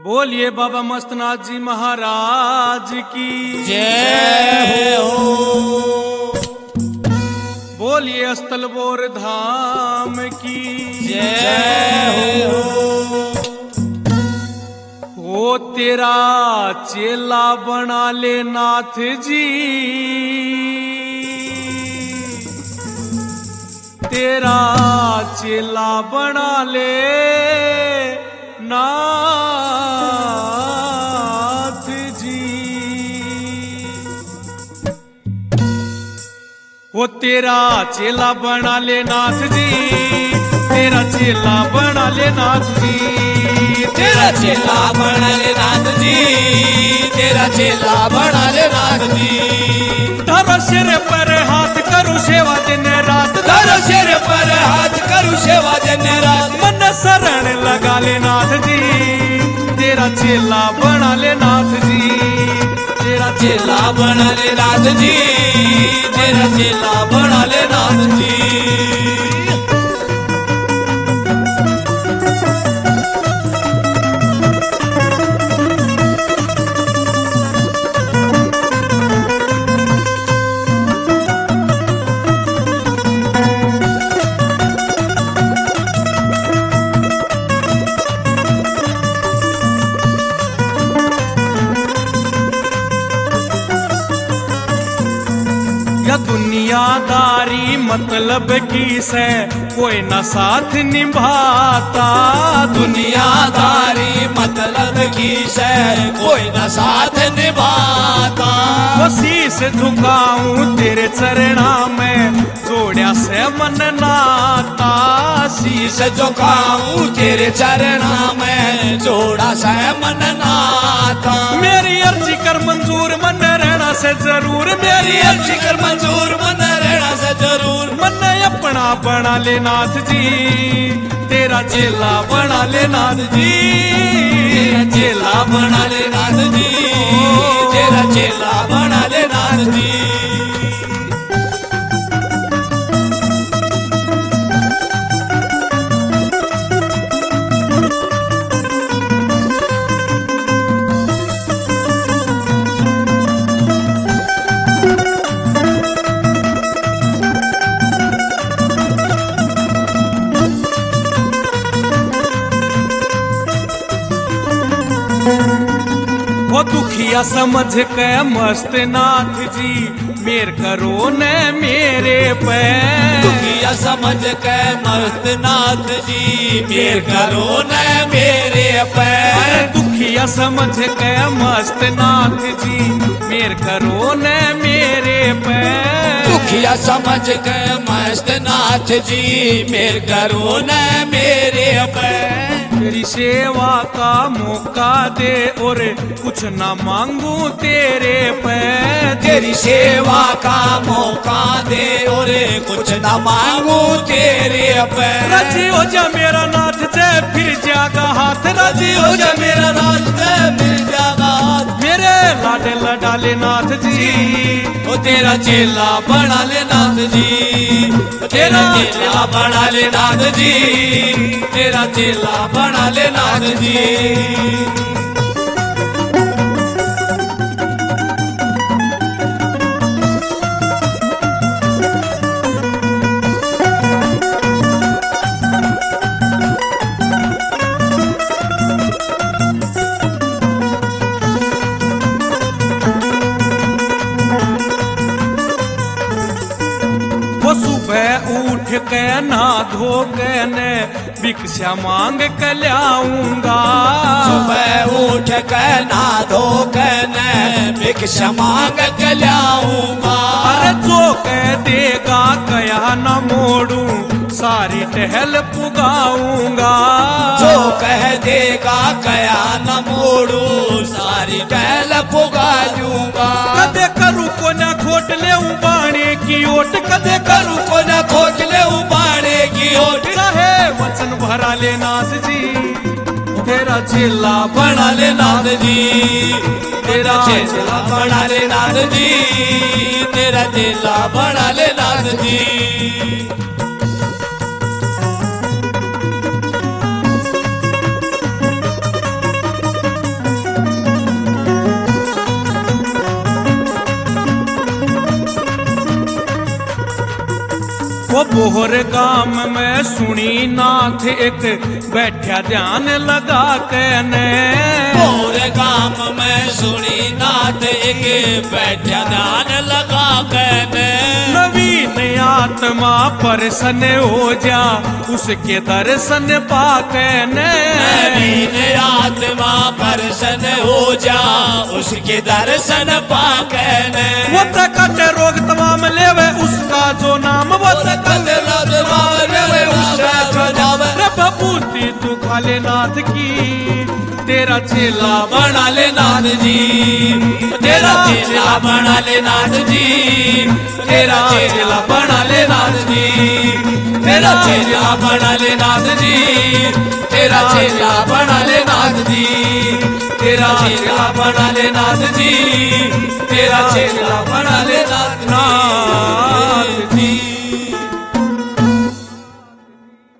बोलिए बाबा मस्तनाथ जी महाराज की जय हो। बोलिए अस्तलबोर धाम की जय हो। ओ तेरा चेला बना ले नाथ जी, तेरा चेला बना ले नाथ जी। वो तेरा चेला बना ले नाथ जी, तेरा चेला बना ले नाथ जी, तेरा चेला बना ले नाथ जी, तेरा चेला बना ले नाथ जी। धरो सिर पर हाथ करूं सेवा दिन रात, धरो सिर पर हाथ करूं सेवा दिन रात। मन शरण लगा ले नाथ जी, तेरा चेला बना ले नाथ जी, तेरा चेला बना ले नाथ जी, तेरा चेला बना ले नाथ जी। दुनियादारी मतलब की से कोई न साथ निभाता, दुनियादारी मतलब की से कोई न साथ निभाता। वो शीश झुकाऊं तेरे चरणा में जोड़ा से मन नाता, शीश झुकाऊं तेरे चरणा में जोड़ा से मन नाता। मेरी अर्जी कर मंजूर मन रहना से जरूर, मेरी अर्जी कर मंजूर मन रहना से जरूर। मन अपना बना ले नाथ जी, तेरा चेला बना ले नाथ जी, तेरा चेला बना ले नाथ जी, तेरा चेला बना ले नाथ जी। वो दुखिया समझ के मस्त नाथ जी, मेर करो न मेरे पे। दुखिया समझ के मस्त नाथ जी, मेर करो न मेरे पे। दुखिया समझ के मस्त नाथ जी, मेर करो न मेरे पे। दुखिया समझ के मस्त नाथ जी, मेर करो न मेरे पे। तेरी सेवा का मौका दे और कुछ ना मांगू तेरे पे, तेरी सेवा का मौका दे और कुछ ना मांगू तेरे पे। राजी हो जा मेरा नाथ जय फिर जागा हाथ, राजी हो जा मेरा नाथ जय फिर जागा हाथ। मेरे लाडे लडा ले नाथ जी, ओ तेरा चेला बना ले नाथ जी, तेरा चेला बना ले नाथ जी, तेरा चेला बना ले नाथ जी। सुबह उठ के ना धो के ने भिक्षा मांग के लाऊंगा, सुबह उठ के ना धो के ने भिक्षा मांग के लाऊंगा। अरे जो कह देगा कया न मोड़ू, सारी टहल पुगाऊंगा। जो कह देगा कया न मोड़ू, सारी टहल पुगा दूंगा। कदे करूँ को न खोट ले बाणे की ओट, कदे करूँ को न खोट ले बाणे की ओट। चाहे वचन भरा ले नाथ जी, तेरा चेला बना ले नाथ जी, तेरा चेला बना ले नाथ जी, तेरा चेला बना ले नाथ जी। बोहर गाम में सुनी नाथ एक बैठा ध्यान लगा के ने बोहर गाम में सुनी नाथ एक बैठा ध्यान लगा के ने नवीन आत्मा प्रसन्न हो जा उसके दर्शन पाके ने नवीन आत्मा प्रसन्न हो जा उसके दर्शन पाके ने वो तकत रोग तमाम लेवे उसका जो नाम वो तकत तमाम लेवे उसका जो नाम प्रभुति तू खाले नाथ की तेरा चेला बना ले नाथ जी तेरा चेला बना ले नाथ जी तेरा चेला बना ले नाथ जी तेरा चेला बना ले नाथ जी तेरा चेला बना ले नाथ जी तेरा चेला बना ले नाथ जी तेरा चेला